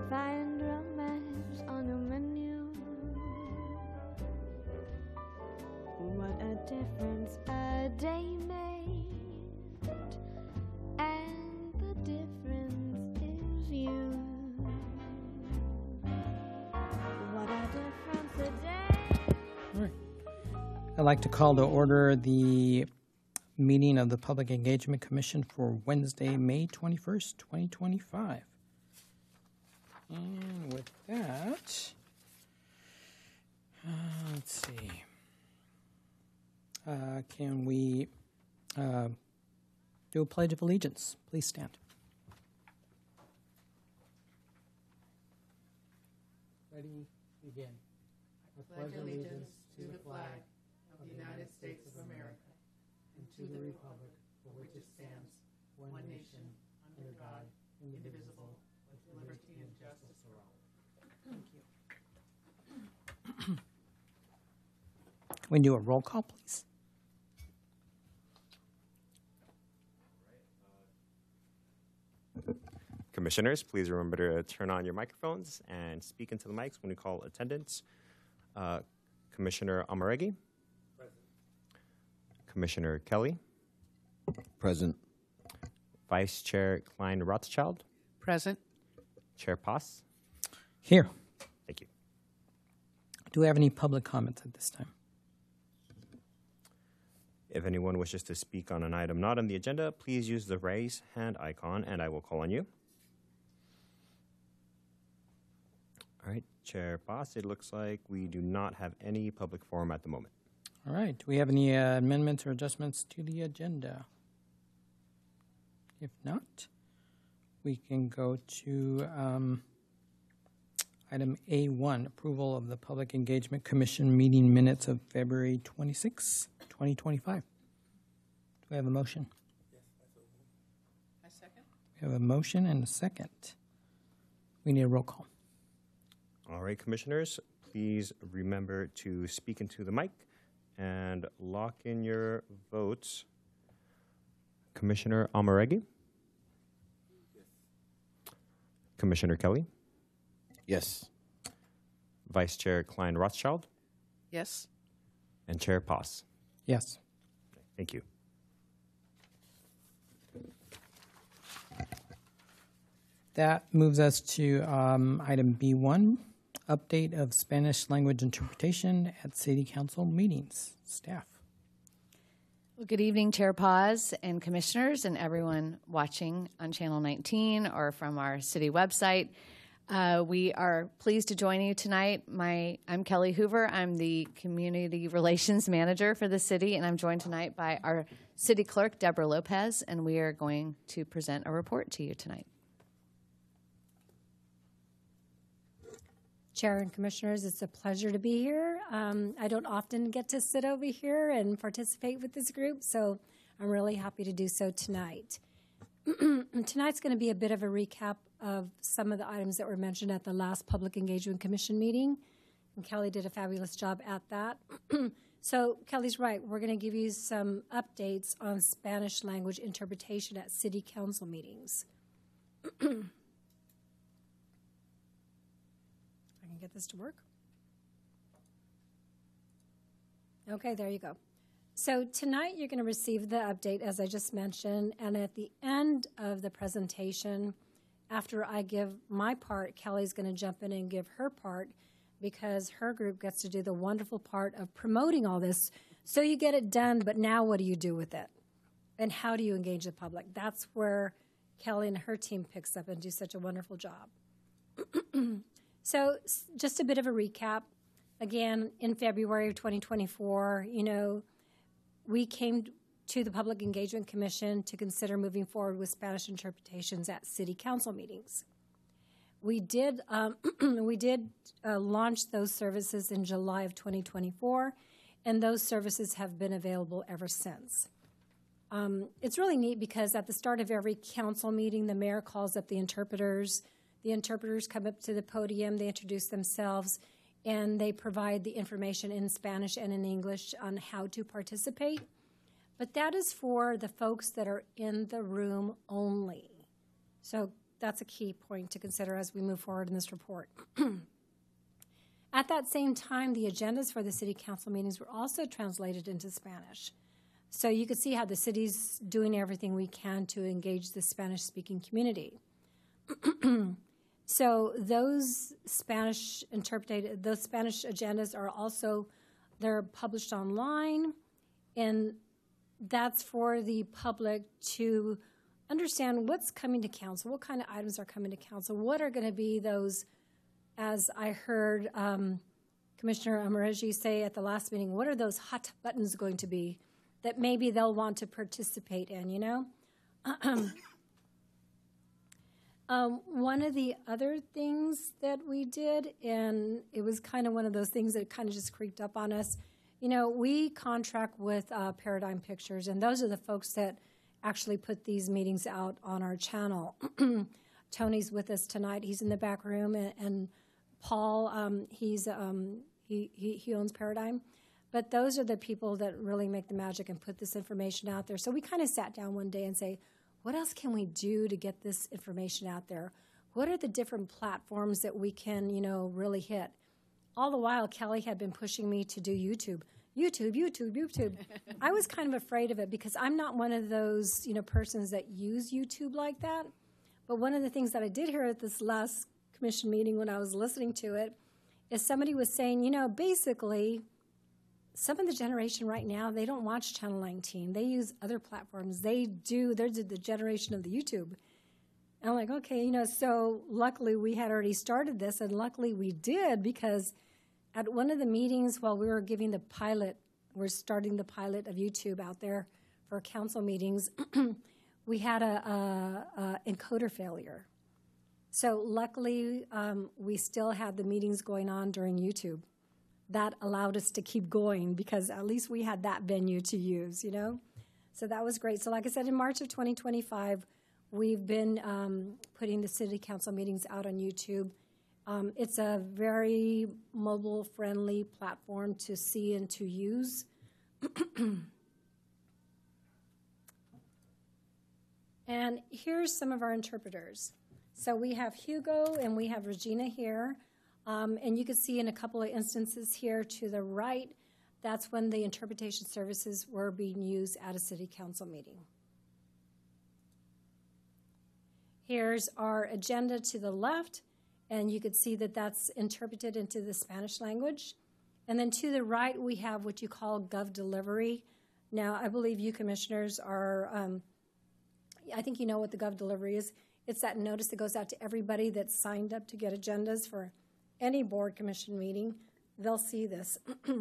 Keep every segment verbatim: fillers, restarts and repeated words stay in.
find romance on your menu. What a difference a day made, and the difference is you. What a difference a day. All right. I'd like to call to order the meeting of the Public Engagement Commission for Wednesday, May twenty-first, twenty twenty-five. And with that, uh, let's see. Uh, can we uh, do a Pledge of Allegiance? Please stand. Ready, begin. I pledge allegiance to the flag of the United States of America and to the republic for which it stands, one nation, under God, indivisible, with liberty and justice for all. Thank you. Can we do a roll call, please? Commissioners, please remember to turn on your microphones and speak into the mics when we call attendance. Uh, Commissioner Amaregi. Present. Commissioner Kelly. Present. Vice Chair Klein Rothschild. Present. Chair Pass. Here. Thank you. Do we have any public comments at this time? If anyone wishes to speak on an item not on the agenda, please use the raise hand icon and I will call on you. All right, Chair Boss, it looks like we do not have any public forum at the moment. All right. Do we have any uh, amendments or adjustments to the agenda? If not, we can go to um, item A one, approval of the Public Engagement Commission meeting minutes of February twenty-sixth, twenty twenty-five. Do we have a motion? Yes, I second. We have a motion and a second. We need a roll call. All right, Commissioners, please remember to speak into the mic and lock in your votes. Commissioner Amaregi? Yes. Commissioner Kelly? Yes. Vice Chair Klein Rothschild? Yes. And Chair Pass. Yes. Thank you. That moves us to um, item B one, update of Spanish language interpretation at City Council meetings. Staff. Well, good evening, Chair Paz and Commissioners and everyone watching on Channel nineteen or from our city website. Uh, we are pleased to join you tonight. My, I'm Kelly Hoover. I'm the Community Relations Manager for the city, and I'm joined tonight by our City Clerk, Deborah Lopez, and we are going to present a report to you tonight. Chair and Commissioners, it's a pleasure to be here. Um, I don't often get to sit over here and participate with this group, so I'm really happy to do so tonight. Tonight's going to be a bit of a recap of some of the items that were mentioned at the last Public Engagement Commission meeting, and Kelly did a fabulous job at that. So Kelly's right. We're going to give you some updates on Spanish language interpretation at City Council meetings. Get this to work. Okay, there you go. So tonight you're going to receive the update, as I just mentioned, and at the end of the presentation, after I give my part, Kelly's going to jump in and give her part, because her group gets to do the wonderful part of promoting all this. So you get it done, but now what do you do with it? And how do you engage the public? That's where Kelly and her team picks up and do such a wonderful job. So just a bit of a recap. Again, in February of twenty twenty-four, you know, we came to the Public Engagement Commission to consider moving forward with Spanish interpretations at City Council meetings. We did, um, we did uh, launch those services in July of twenty twenty-four, and those services have been available ever since. Um, it's really neat because at the start of every council meeting, the mayor calls up the interpreters. The interpreters come up to the podium, they introduce themselves, and they provide the information in Spanish and in English on how to participate. But that is for the folks that are in the room only. So that's a key point to consider as we move forward in this report. At that same time, the agendas for the city council meetings were also translated into Spanish. So you could see how the city's doing everything we can to engage the Spanish-speaking community. So those Spanish interpreted, those Spanish agendas are also, they're published online, and that's for the public to understand what's coming to council, what kind of items are coming to council, what are going to be those, as I heard um, Commissioner Amaregi say at the last meeting, what are those hot buttons going to be that maybe they'll want to participate in, you know? Um, one of the other things that we did, and it was kind of one of those things that kind of just creeped up on us, you know, we contract with uh, Paradigm Pictures, and those are the folks that actually put these meetings out on our channel. Tony's with us tonight. He's in the back room, and, and Paul, um, he's um, he, he he owns Paradigm. But those are the people that really make the magic and put this information out there. So we kind of sat down one day and say, what else can we do to get this information out there? What are the different platforms that we can, you know, really hit? All the while, Kelly had been pushing me to do YouTube. YouTube, YouTube, YouTube. I was kind of afraid of it because I'm not one of those, you know, persons that use YouTube like that. But one of the things that I did hear at this last commission meeting when I was listening to it is somebody was saying, you know, basically, some of the generation right now, they don't watch Channel nineteen. They use other platforms. They do, they're the generation of the YouTube. And I'm like, okay, you know, so luckily we had already started this, and luckily we did, because at one of the meetings while we were giving the pilot, we're starting the pilot of YouTube out there for council meetings, we had a, a, a encoder failure. So luckily um, we still had the meetings going on during YouTube. That allowed us to keep going because at least we had that venue to use, you know? So that was great. So like I said, in March of twenty twenty-five, we've been um, putting the city council meetings out on YouTube. Um, it's a very mobile-friendly platform to see and to use. And here's some of our interpreters. So we have Hugo and we have Regina here. Um, and you can see in a couple of instances here to the right, that's when the interpretation services were being used at a city council meeting. Here's our agenda to the left, and you can see that that's interpreted into the Spanish language. And then to the right, we have what you call Gov Delivery. Now, I believe you commissioners are, um, I think you know what the Gov Delivery is. It's that notice that goes out to everybody that's signed up to get agendas for any board commission meeting. They'll see this.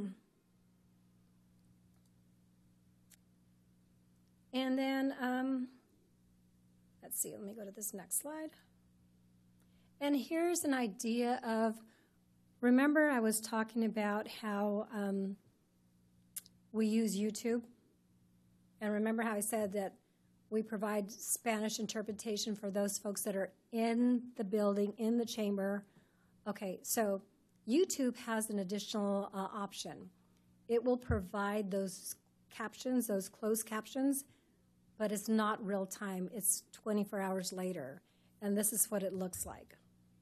And then, um, let's see, let me go to this next slide. And here's an idea of, remember I was talking about how um, we use YouTube? And remember how I said that we provide Spanish interpretation for those folks that are in the building, in the chamber. Okay, so YouTube has an additional uh, option. It will provide those captions, those closed captions, but it's not real time. It's twenty-four hours later, and this is what it looks like.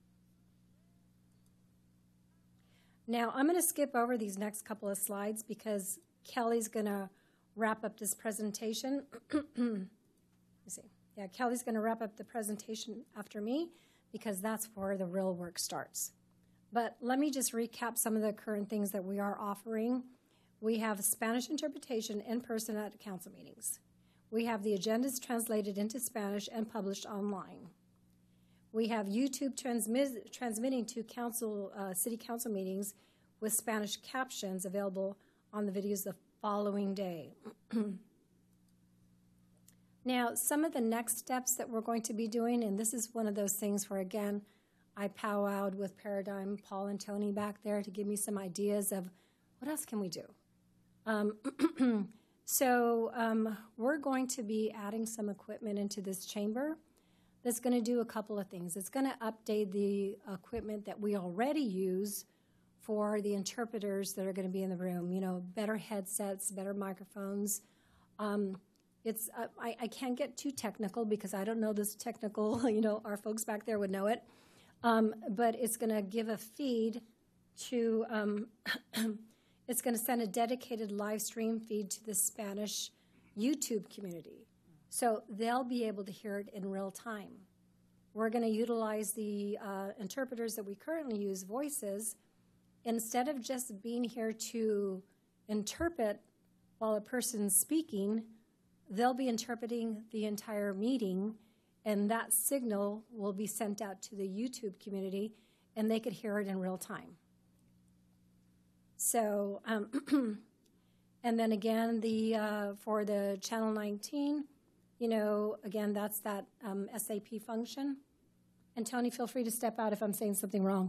Now, I'm going to skip over these next couple of slides because Kelly's going to wrap up this presentation. Let me see. Yeah, Kelly's going to wrap up the presentation after me, because that's where the real work starts. But let me just recap some of the current things that we are offering. We have Spanish interpretation in person at council meetings. We have the agendas translated into Spanish and published online. We have YouTube transmit, transmitting to council, uh, city council meetings with Spanish captions available on the videos the following day. Now, some of the next steps that we're going to be doing, and this is one of those things where, again, I powwowed with Paradigm, Paul and Tony back there to give me some ideas of what else can we do. Um, so um, we're going to be adding some equipment into this chamber that's going to do a couple of things. It's going to update the equipment that we already use for the interpreters that are going to be in the room. You know, better headsets, better microphones. Um, it's uh, I, I can't get too technical because I don't know this technical, you know, our folks back there would know it. Um, but it's going to give a feed to, um, it's going to send a dedicated live stream feed to the Spanish YouTube community. So they'll be able to hear it in real time. We're going to utilize the uh, interpreters that we currently use, voices, instead of just being here to interpret while a person's speaking, they'll be interpreting the entire meeting, and that signal will be sent out to the YouTube community, and they could hear it in real time. So, um, and then again, the uh, for the Channel nineteen, you know, again, that's that um, S A P function. And Tony, feel free to step out if I'm saying something wrong.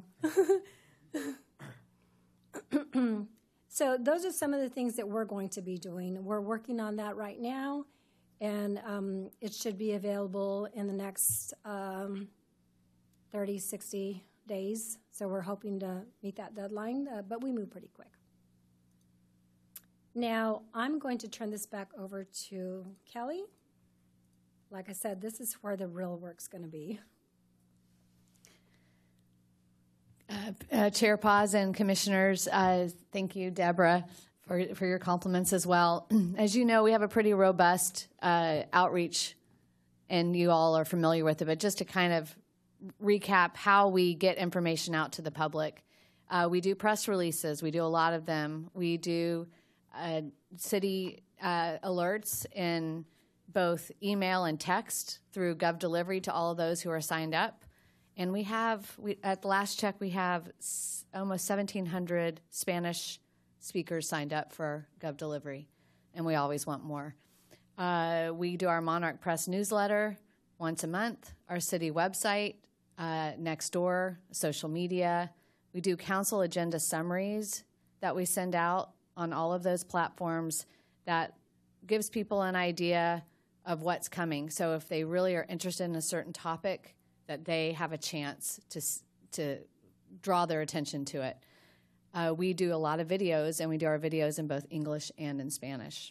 So those are some of the things that we're going to be doing. We're working on that right now, and um, it should be available in the next um, thirty, sixty days. So we're hoping to meet that deadline, uh, but we move pretty quick. Now, I'm going to turn this back over to Kelly. Like I said, this is where the real work's going to be. Uh, uh, Chair Paz and Commissioners, uh, thank you, Deborah, for, for your compliments as well. As you know, we have a pretty robust uh, outreach, and you all are familiar with it, but just to kind of recap how we get information out to the public. Uh, we do press releases. We do a lot of them. We do uh, city uh, alerts in both email and text through Gov Delivery to all of those who are signed up. And we have, we, at the last check, we have s- almost seventeen hundred Spanish speakers signed up for Gov Delivery, and we always want more. Uh, we do our Monarch Press newsletter once a month, our city website, uh, Nextdoor, social media. We do council agenda summaries that we send out on all of those platforms that gives people an idea of what's coming. So if they really are interested in a certain topic, that they have a chance to to draw their attention to it. Uh, we do a lot of videos, and we do our videos in both English and in Spanish.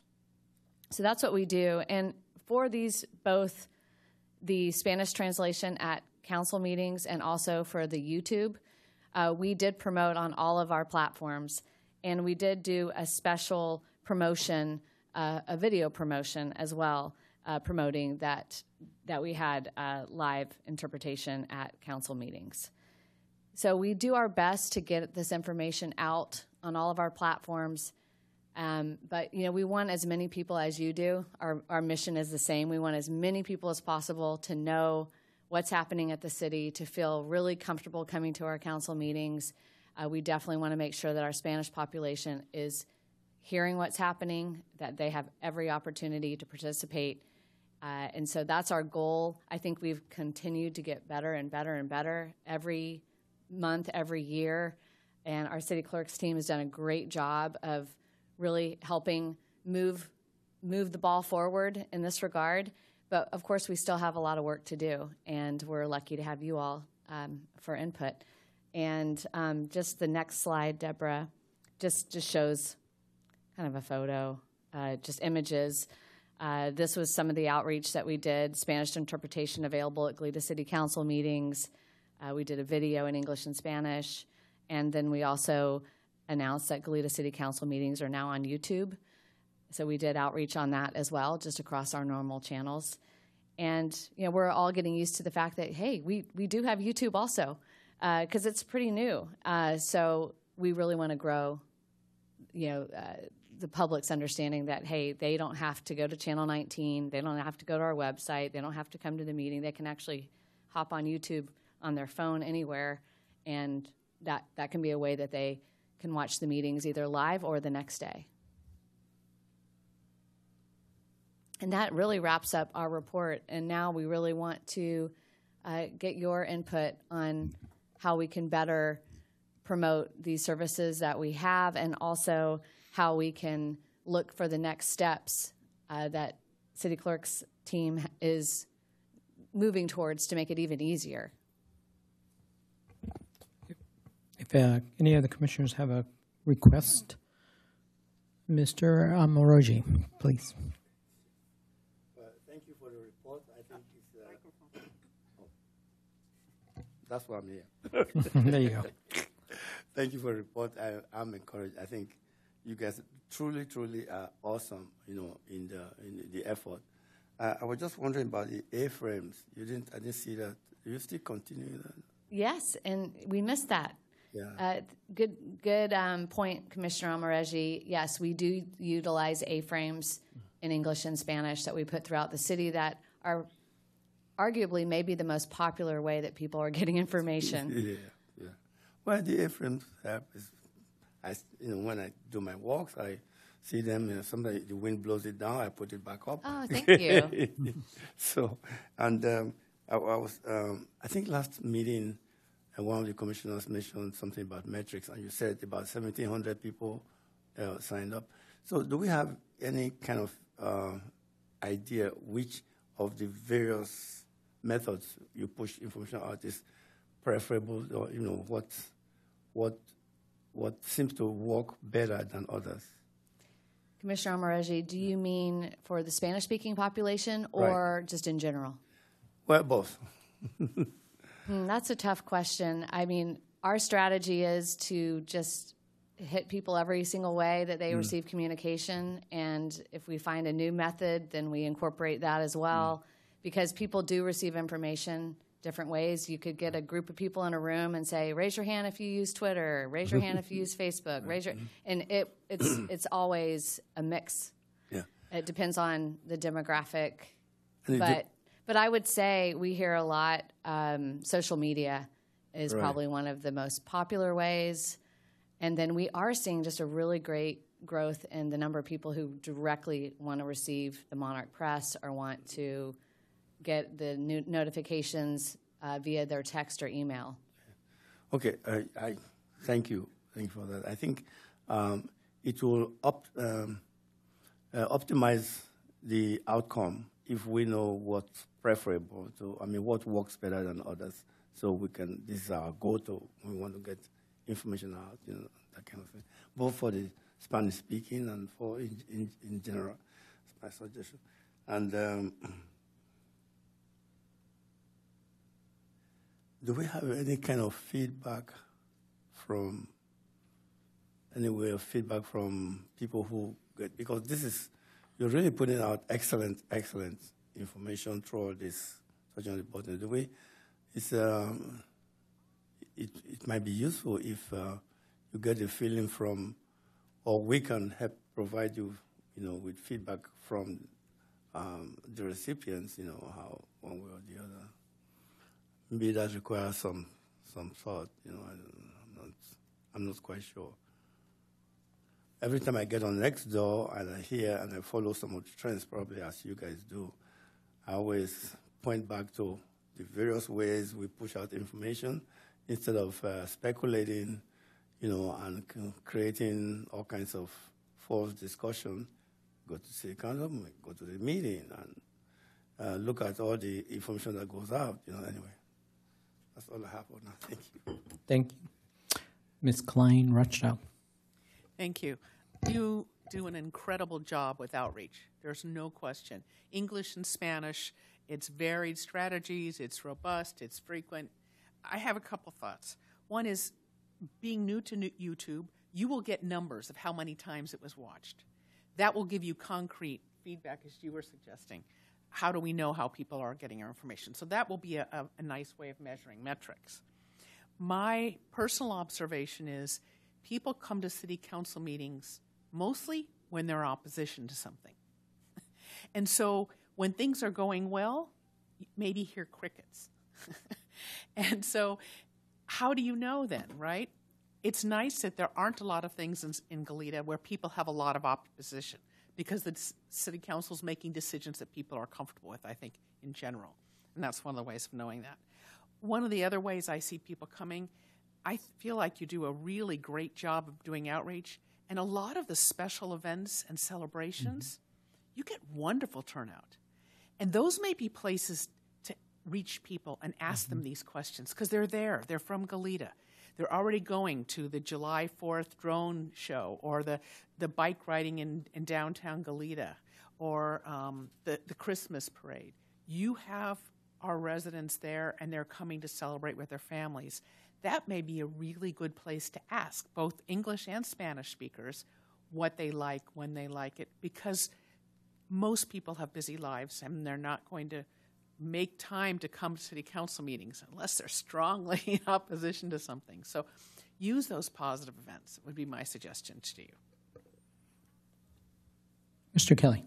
So that's what we do. And for these, both the Spanish translation at council meetings and also for the YouTube, uh, we did promote on all of our platforms. And we did do a special promotion, uh, a video promotion as well, uh, promoting that that we had uh, live interpretation at council meetings. So we do our best to get this information out on all of our platforms, um, but you know, we want as many people as you do. Our, our mission is the same. We want as many people as possible to know what's happening at the city, to feel really comfortable coming to our council meetings. Uh, we definitely want to make sure that our Spanish population is hearing what's happening, that they have every opportunity to participate. Uh, and so that's our goal. I think we've continued to get better and better and better every month, every year. And our city clerk's team has done a great job of really helping move move the ball forward in this regard. But of course, we still have a lot of work to do, and we're lucky to have you all um, for input. And um, just the next slide, Deborah, just, just shows kind of a photo, uh, just images. Uh, this was some of the outreach that we did. Spanish interpretation available at Goleta City Council meetings. Uh, we did a video in English and Spanish. And then we also announced that Goleta City Council meetings are now on YouTube. So we did outreach on that as well, just across our normal channels. And you know, we're all getting used to the fact that, hey, we, we do have YouTube also, because uh, it's pretty new. Uh, so we really want to grow, you know, uh, the public's understanding that, hey, they don't have to go to Channel nineteen, they don't have to go to our website, they don't have to come to the meeting. They can actually hop on YouTube on their phone anywhere, and that, that can be a way that they can watch the meetings either live or the next day. And that really wraps up our report, and now we really want to uh, get your input on how we can better promote these services that we have, and also how we can look for the next steps uh, that City Clerk's team is moving towards to make it even easier. If uh, any of the commissioners have a request, Mister Moroji, please. that's why I'm here. There you go. Thank you for the report. I, I'm encouraged. I think you guys truly, truly are awesome, you know, in the in the effort. Uh, I was just wondering about the A-frames. You didn't, I didn't see that. Do you still continue that? Yes, and we missed that. Yeah. Uh, good good um, point, Commissioner Almareggi. Yes, we do utilize A-frames in English and Spanish that we put throughout the city that are arguably maybe the most popular way that people are getting information. Yeah, yeah. Well, the A-frames help is, I, you know, when I do my walks, I see them, you know, somebody, the wind blows it down, I put it back up. Oh, thank you. So, and um, I, I was, um, I think last meeting, uh, one of the commissioners mentioned something about metrics, and you said about seventeen hundred people uh, signed up. So do we have any kind of uh, idea which of the various methods you push information out is preferable, or, you know, what, what, what seems to work better than others? Commissioner Almareggi, do you mean for the Spanish-speaking population or Right. just in general? Well, both. Hmm, that's a tough question. I mean, our strategy is to just hit people every single way that they Mm. receive communication, and if we find a new method, then we incorporate that as well, Mm. because people do receive information different ways. You could get a group of people in a room and say, raise your hand if you use Twitter, raise your hand if you use Facebook, raise your, and it, it's, it's always a mix. Yeah. It depends on the demographic, And it but de- but I would say we hear a lot. Um, social media is Right. probably one of the most popular ways, and then we are seeing just a really great growth in the number of people who directly want to receive the Monarch Press or want to get the new notifications uh, via their text or email. Okay, I, I thank you, thank you for that. I think um, it will op, um, uh, optimize the outcome if we know what's preferable. So, I mean, what works better than others. So we can. This is our go-to. We want to get information out, you know, that kind of thing. Both for the Spanish speaking and for in in, in general. That's my suggestion. And um, do we have any kind of feedback from, any way of feedback from people who get, because this is, you're really putting out excellent, excellent information through all this, such an important, the way it's, um, it, it might be useful if uh, you get a feeling from, or we can help provide you, you know, with feedback from um, the recipients, you know, how one way or the other. Maybe that requires some some thought, you know. I, I'm not I'm not quite sure. Every time I get on Nextdoor and I hear and I follow some of the trends, probably as you guys do, I always point back to the various ways we push out information instead of uh, speculating, you know, and c- creating all kinds of false discussion. Go to city council, go to the meeting, and uh, look at all the information that goes out. You know, anyway. That's all I have for now. Thank you. Thank you. Miz Klein Rothschild. Thank you. You do an incredible job with outreach. There's no question. English and Spanish, it's varied strategies, it's robust, it's frequent. I have a couple thoughts. One is, being new to YouTube, you will get numbers of how many times it was watched. That will give you concrete feedback, as you were suggesting. How do we know how people are getting our information? So that will be a, a, a nice way of measuring metrics. My personal observation is people come to city council meetings mostly when they're opposition to something. And so when things are going well, you maybe hear crickets. And so how do you know then, right? It's nice that there aren't a lot of things in, in Goleta where people have a lot of opposition, because the city council is making decisions that people are comfortable with, I think, in general. And that's one of the ways of knowing that. One of the other ways I see people coming, I feel like you do a really great job of doing outreach. And a lot of the special events and celebrations, mm-hmm. you get wonderful turnout. And those may be places to reach people and ask mm-hmm. them these questions, because they're there. They're from Goleta. They're already going to the July fourth drone show, or the, the bike riding in, in downtown Goleta, or um, the, the Christmas parade. You have are residents there and they're coming to celebrate with their families, that may be a really good place to ask both English and Spanish speakers what they like, when they like it, because most people have busy lives and they're not going to make time to come to city council meetings unless they're strongly in opposition to something. So use those positive events would be my suggestion to you. Mister Kelly.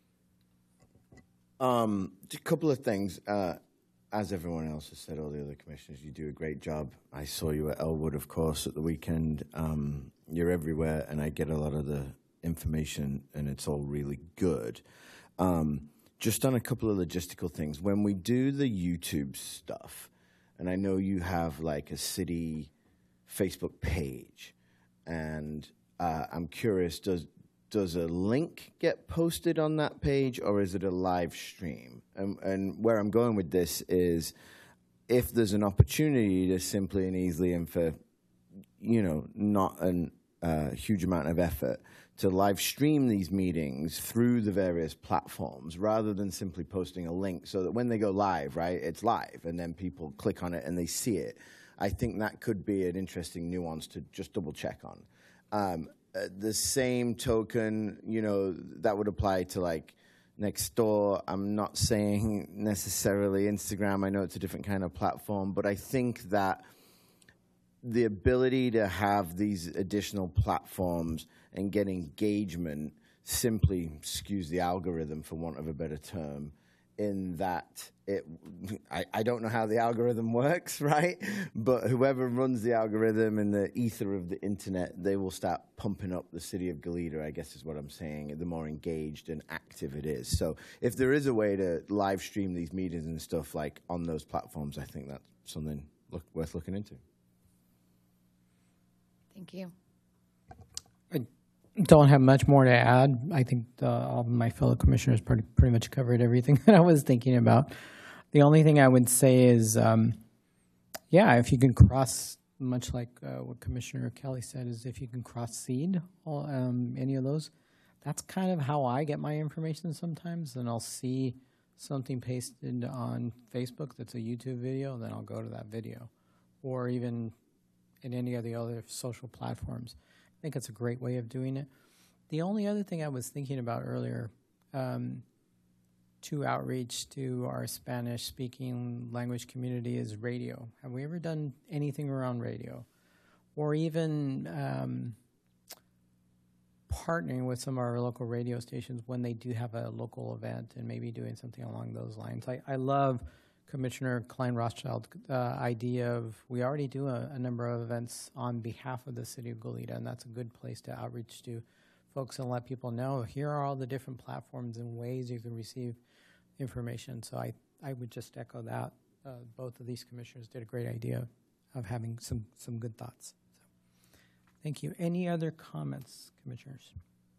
Um, a couple of things. Uh, as everyone else has said, all the other commissioners, you do a great job. I saw you at Elwood, of course, at the weekend. Um, you're everywhere, and I get a lot of the information, and it's all really good. Um, just on a couple of logistical things. When we do the YouTube stuff, and I know you have like a city Facebook page, and uh, I'm curious, does does a link get posted on that page, or is it a live stream? And, and where I'm going with this is, if there's an opportunity to simply and easily, and for, you know, not a uh, huge amount of effort, to live stream these meetings through the various platforms rather than simply posting a link, so that when they go live, right, it's live, and then people click on it and they see it. I think that could be an interesting nuance to just double check on. Um, uh, the same token, you know, that would apply to like Nextdoor. I'm not saying necessarily Instagram. I know it's a different kind of platform, but I think that the ability to have these additional platforms and get engagement simply skews the algorithm, for want of a better term, in that it, I, I don't know how the algorithm works, right? But whoever runs the algorithm in the ether of the internet, they will start pumping up the city of Goleta, I guess is what I'm saying, the more engaged and active it is. So if there is a way to live stream these meetings and stuff like on those platforms, I think that's something look, worth looking into. Thank you. I don't have much more to add. I think the, all of my fellow commissioners pretty, pretty much covered everything that I was thinking about. The only thing I would say is, um, yeah, if you can cross, much like uh, what Commissioner Kelly said, is if you can cross-seed all, um, any of those, that's kind of how I get my information sometimes. And I'll see something pasted on Facebook that's a YouTube video, and then I'll go to that video. Or even in any of the other social platforms. I think it's a great way of doing it. The only other thing I was thinking about earlier, um, to outreach to our Spanish-speaking language community, is radio. Have we ever done anything around radio? Or even um, partnering with some of our local radio stations when they do have a local event, and maybe doing something along those lines. I, I love Commissioner Klein-Rothschild's uh, idea of, we already do a, a number of events on behalf of the city of Goleta, and that's a good place to outreach to folks and let people know, here are all the different platforms and ways you can receive information. So I, I would just echo that. Uh, both of these commissioners did a great idea of having some, some good thoughts. So, thank you. Any other comments, commissioners?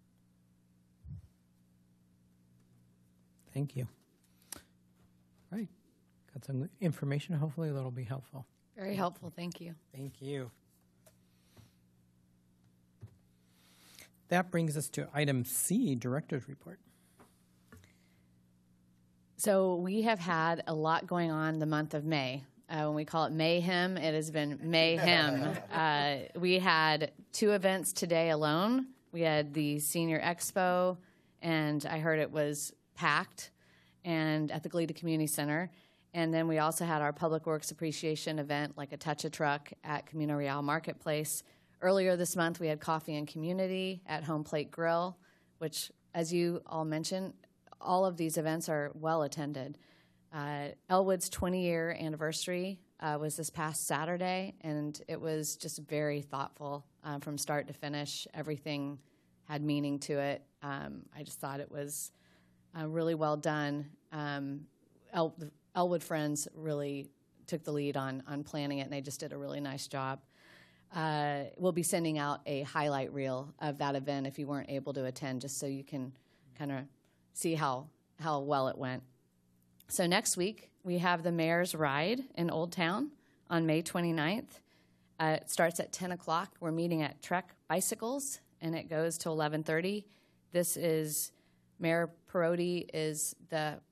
Thank you. All right. Got some information. Hopefully that'll be helpful. Very helpful. Thank you. Thank you. That brings us to item C, Director's Report. So we have had a lot going on the month of May. Uh, when we call it mayhem, it has been mayhem. uh, we had two events today alone. We had the Senior Expo, and I heard it was packed, and at the Goleta Community Center. And then we also had our Public Works Appreciation event, like a Touch a Truck at Camino Real Marketplace. Earlier this month, we had Coffee and Community at Home Plate Grill, which, as you all mentioned, all of these events are well attended. Uh, Elwood's twenty-year anniversary uh, was this past Saturday, and it was just very thoughtful uh, from start to finish. Everything had meaning to it. Um, I just thought it was uh, really well done. Um, El- Elwood Friends really took the lead on, on planning it, and they just did a really nice job. Uh, we'll be sending out a highlight reel of that event if you weren't able to attend, just so you can kind of see how, how well it went. So next week, we have the Mayor's Ride in Old Town on May twenty-ninth. Uh, it starts at ten o'clock. We're meeting at Trek Bicycles, and it goes to eleven thirty. This is, Mayor Perotti is the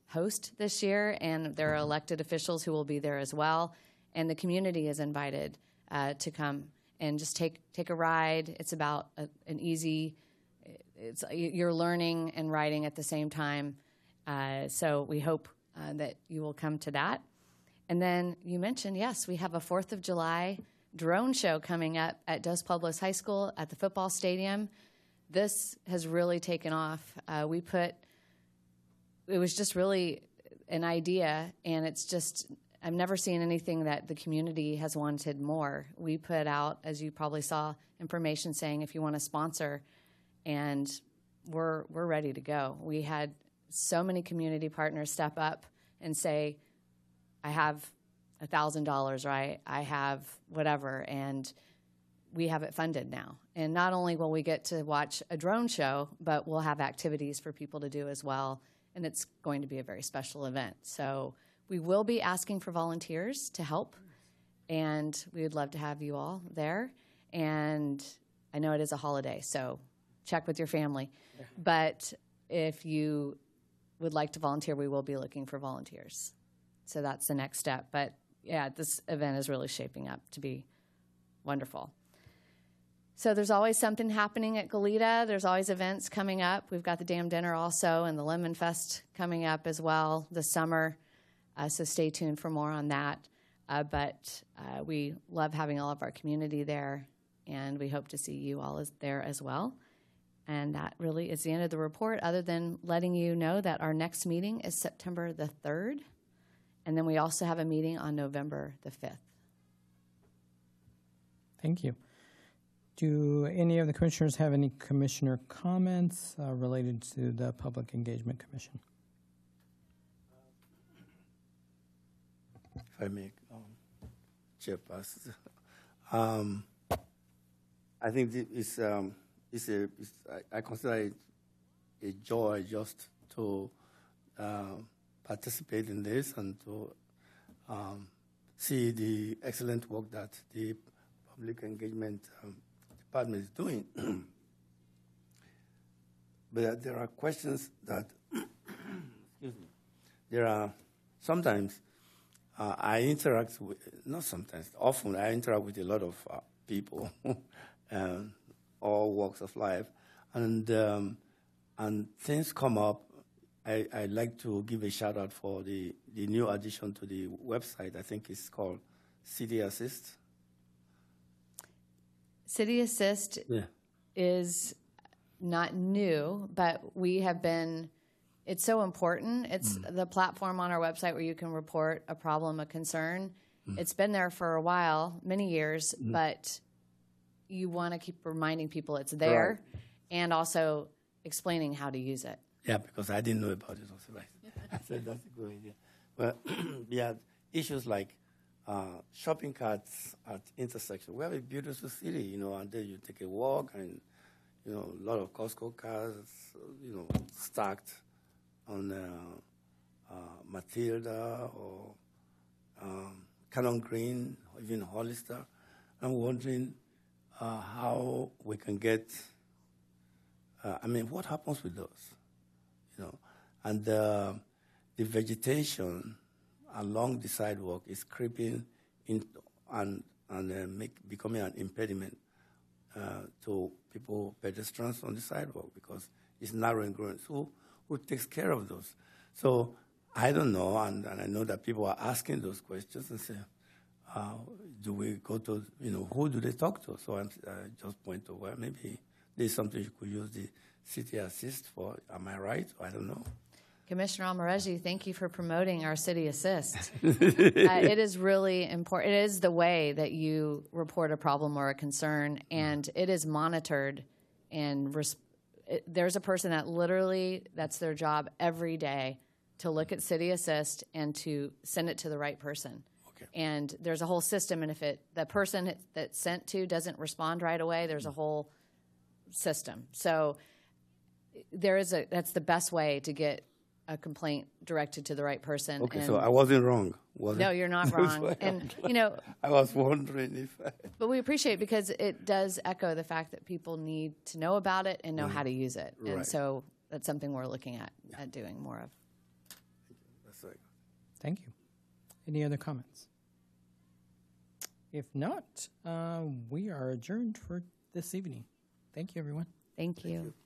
host this year, and there are elected officials who will be there as well. And the community is invited uh, to come and just take take a ride. It's about a, an easy. It's you're learning and writing at the same time. Uh, so we hope uh, that you will come to that. And then you mentioned, yes, we have a Fourth of July drone show coming up at Dos Pueblos High School at the football stadium. This has really taken off. Uh, we put, it was just really an idea, and it's just, I've never seen anything that the community has wanted more. We put out, as you probably saw, information saying if you want to sponsor, and we're we're ready to go. We had so many community partners step up and say, I have one thousand dollars, right? I have whatever, and we have it funded now. And not only will we get to watch a drone show, but we'll have activities for people to do as well, and it's going to be a very special event. So we will be asking for volunteers to help, and we would love to have you all there. And I know it is a holiday, so check with your family. Yeah. But if you would like to volunteer, we will be looking for volunteers. So that's the next step. But yeah, this event is really shaping up to be wonderful. So there's always something happening at Goleta. There's always events coming up. We've got the Dam Dinner also and the Lemon Fest coming up as well this summer. Uh, so stay tuned for more on that. Uh, but uh, we love having all of our community there, and we hope to see you all as, there as well. And that really is the end of the report, other than letting you know that our next meeting is September the third. And then we also have a meeting on November the fifth. Thank you. Do any of the commissioners have any commissioner comments uh, related to the Public Engagement Commission? If I may, um, Chairperson, um, I think it's, um, it's a, it's, I, I consider it a joy just to uh, participate in this and to um, see the excellent work that the Public Engagement um, Department is doing. But there are questions that, excuse me, there are sometimes uh, I interact with, not sometimes, often I interact with a lot of uh, people, um, all walks of life, and um, and things come up. I, I like to give a shout out for the, the new addition to the website. I think it's called City Assist. City Assist Yeah. is not new, but we have been, it's so important. It's mm. the platform on our website where you can report a problem, a concern. Mm. It's been there for a while, many years, mm. but you want to keep reminding people it's there, right, and also explaining how to use it. Yeah, because I didn't know about it also, right? I said that's a good idea. Well, yeah, issues like uh, shopping carts at intersections. We have a beautiful city, you know, and then you take a walk and, you know, a lot of Costco cars, you know, stacked on uh, uh, Matilda or um, Cannon Green, or even Hollister. I'm wondering uh, how we can get, uh, I mean, what happens with those? You know, and uh, the vegetation along the sidewalk is creeping in and and uh, make, becoming an impediment uh, to people, pedestrians on the sidewalk, because it's narrow and growing. So who takes care of those? So I don't know, and, and I know that people are asking those questions and say, uh, do we go to, you know, who do they talk to? So I'm, I just point to where maybe there's something you could use the City Assist for. Am I right? I don't know. Commissioner Almareggi, thank you for promoting our City Assist. uh, it is really important. It is the way that you report a problem or a concern, and it is monitored. And res- it, there's a person that literally, that's their job every day, to look at City Assist and to send it to the right person. Okay. And there's a whole system, and if it the person that's sent to doesn't respond right away, there's a whole system. So there is a that's the best way to get a complaint directed to the right person. Okay, and so I wasn't wrong, was no, it? you're not wrong. And you know, I was wondering if. I... But we appreciate it because it does echo the fact that people need to know about it and know mm. how to use it. Right. And so that's something we're looking at yeah. at doing more of. Thank you. Any other comments? If not, uh, we are adjourned for this evening. Thank you, everyone. Thank you.